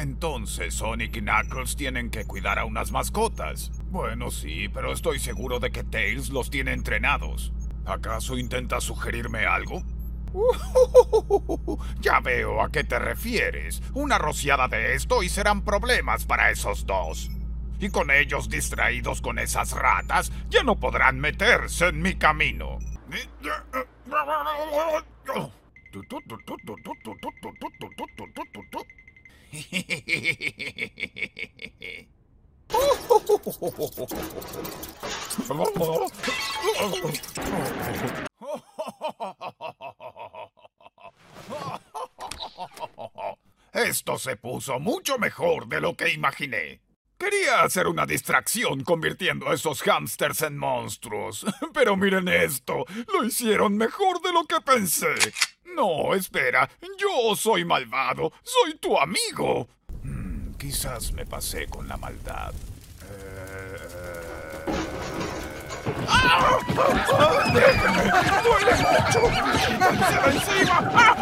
Entonces Sonic y Knuckles tienen que cuidar a unas mascotas. Bueno, sí, pero estoy seguro de que Tails los tiene entrenados. ¿Acaso intenta sugerirme algo? Ya veo a qué te refieres. Una rociada de esto y serán problemas para esos dos. Y con ellos distraídos con esas ratas, ya no podrán meterse en mi camino. Esto se puso mucho mejor de lo que imaginé. Quería hacer una distracción convirtiendo a esos hámsters en monstruos. Pero miren esto, lo hicieron mejor de lo que pensé. No, espera, yo soy malvado, soy tu amigo. Quizás me pasé con la maldad. ¡Ah! ¡Déjenme! ¡Duele mucho! ¡Quítense de encima! ¡Ah!